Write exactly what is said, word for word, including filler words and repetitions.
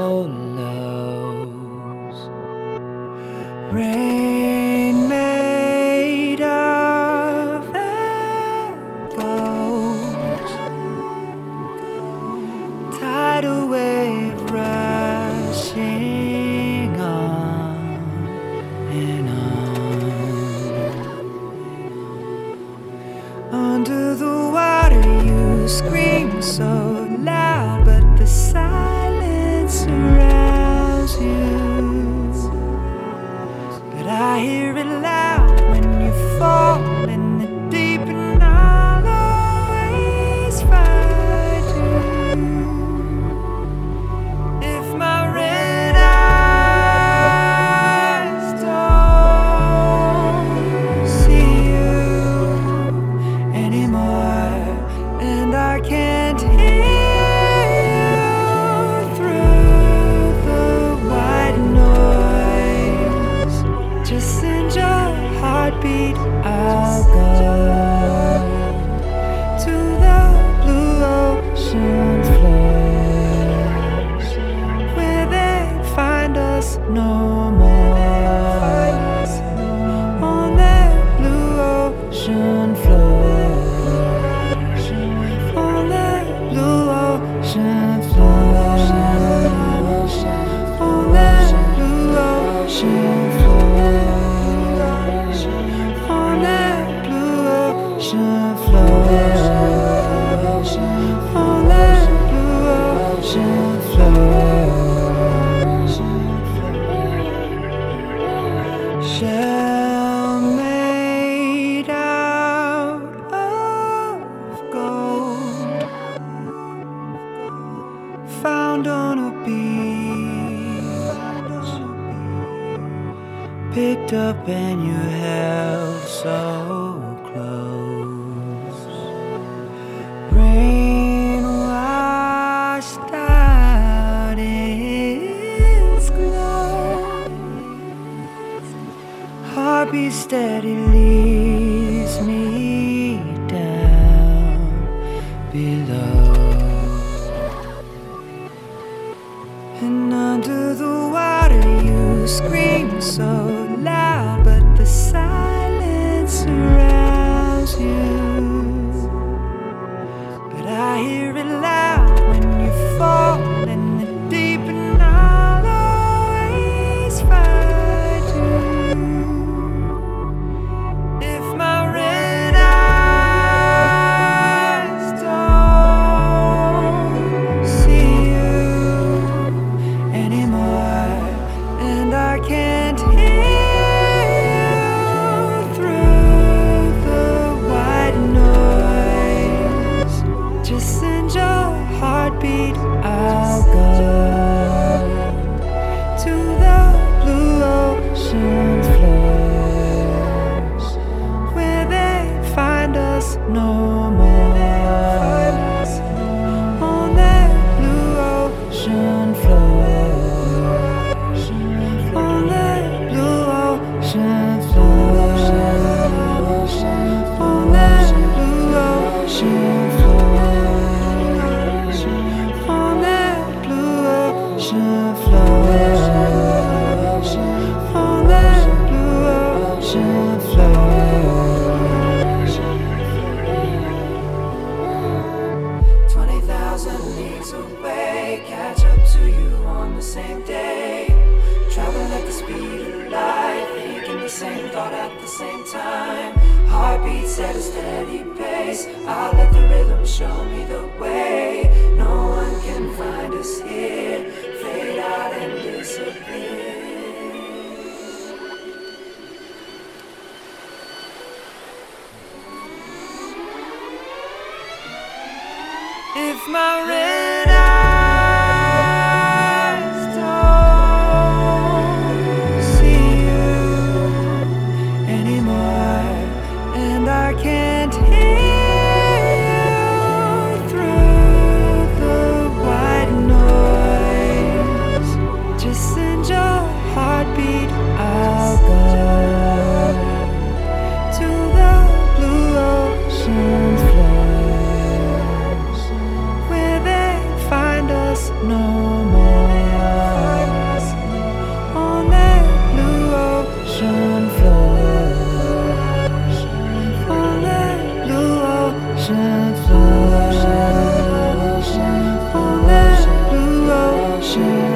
hollows. Rain made of echoes. Tidal wave rushing on and on. Under the water you scream so loud, but the silence surrounds you. But I hear it loud when you fall in the deep, and I'll always find you. If my red eyes don't see you anymore, and I can't hear you through the white noise, just send your heartbeat. I'll go to the blue ocean floors, where they find us no more. On that blue ocean floors, on that blue ocean floors, on that blue ocean floors, on that blue ocean floors, on that blue ocean floors. Shell made out of gold, found on a beach, picked up and you held so close. Rain washed out its glow. Heartbeat steady leads me down below. And under the water you scream so loud, but the silence surrounds you. But I hear it loud when you fall in the deep, and I'll always find you. If my red eyes don't see you anymore, and I can't hear you through the white noise, just send your heartbeat. I'll go to the blue ocean floors, where they find us no more. On that blue ocean floors, on that blue ocean floors, on that blue ocean floors, on that blue ocean floors, on that blue ocean floors. Twenty thousand leagues away, catch up to you on the same day. Traveling at the speed of light, thinking the same thought at the same time. Heartbeats at a steady pace, I'll let the rhythm show me the way. No one can find us here, fade out and disappear. If my red eyes don't see you anymore, and I can't hear you through the white noise, just send your heartbeat. I'll go to the blue ocean floors, where they share.